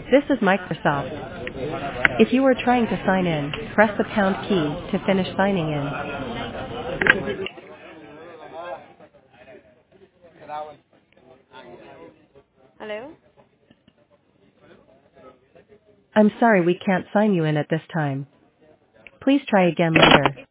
This is Microsoft. If you are trying to sign in, press the pound key to finish signing in. Hello? I'm sorry we can't sign you in at this time. Please try again later.